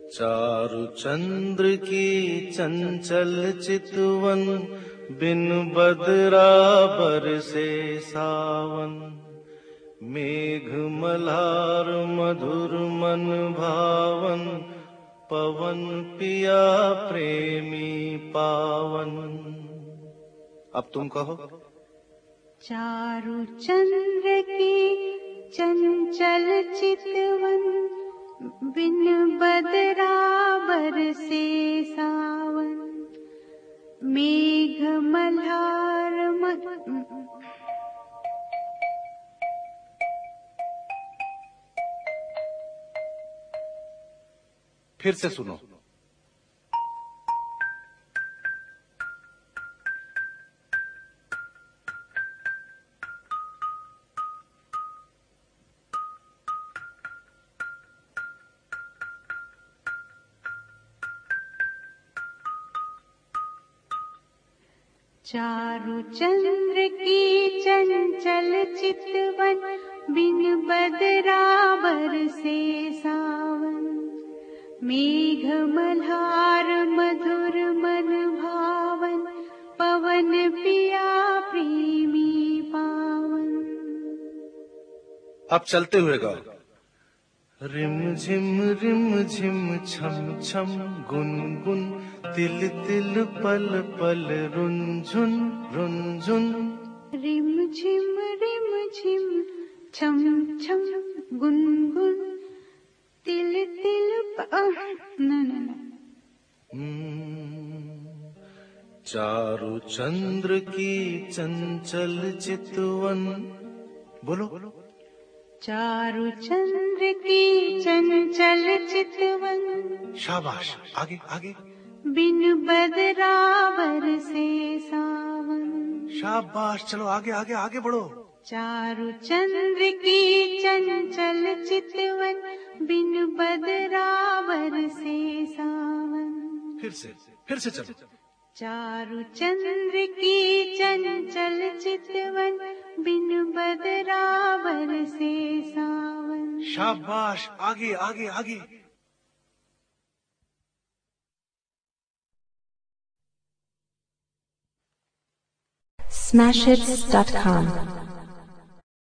चारु चंद्र की चंचल चितवन, बिन बदरा बरसे सावन। मेघ मल्हार मधुर मन भावन, पवन पिया प्रेमी पावन। अब तुम कहो। चारु चंद्र की चंचल चितवन, बिन बदरा बरसे सावन। मेघ मल्हार फिर से सुनो। चारु चंद्र की चंचल चितवन, बिन बदरा बरसे सावन। मेघ मल्हार मधुर मन भावन, पवन पिया प्रेमी पावन। अब चलते हुए गाओ। रिम झिम छम छम गुनगुन, तिल तिल पल पल रुनझुन रुनझुन। रिम झिम छम छम गुनगुन, तिल तिल चारु चंद्र की चंचल चितवन। बोलो। चारु चंद्र की चंचल चितवन। शाबाश, आगे आगे। बिन बदरा बरसे सावन। शाबाश, चलो आगे आगे आगे बढ़ो। चारु चंद्र की चंचल चितवन, बिन बदरा बरसे सावन। फिर से चलो। चारु चंद्र की चंचल चितवन, बिन बदरा बरसे सावन। शाबाश, आगे आगे आगे। Smashhits.com